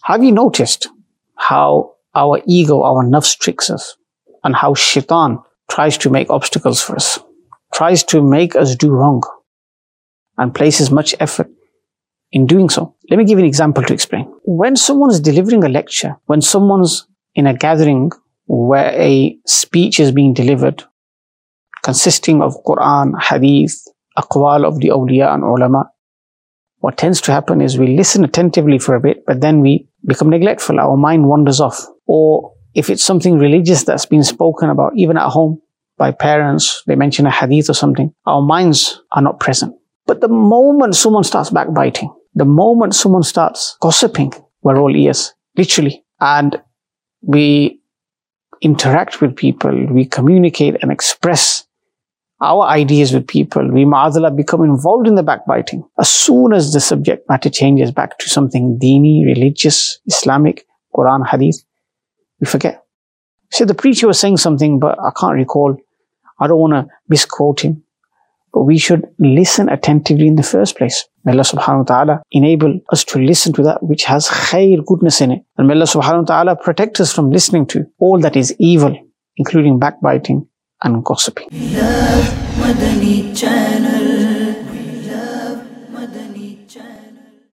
Have you noticed how our ego, our nafs tricks us, and how shaitan tries to make obstacles for us, tries to make us do wrong, and places much effort in doing so? Let me give you an example to explain. When someone's delivering a lecture, when someone's in a gathering where a speech is being delivered, consisting of Quran, Hadith, aqwal of the awliya and ulama, what tends to happen is we listen attentively for a bit, but then we become neglectful. Our mind wanders off. Or if it's something religious that's been spoken about, even at home, by parents, they mention a hadith or something, our minds are not present. But the moment someone starts backbiting, the moment someone starts gossiping, we're all ears, literally. And we interact with people, we communicate and express our ideas with people, we ma'adallah become involved in the backbiting. As soon as the subject matter changes back to something deeni, religious, Islamic, Quran, Hadith, we forget. So the preacher was saying something, but I can't recall. I don't want to misquote him. But we should listen attentively in the first place. May Allah subhanahu wa ta'ala enable us to listen to that which has khair, goodness in it. And may Allah subhanahu wa ta'ala protect us from listening to all that is evil, including backbiting and gossiping. Love Madani Channel.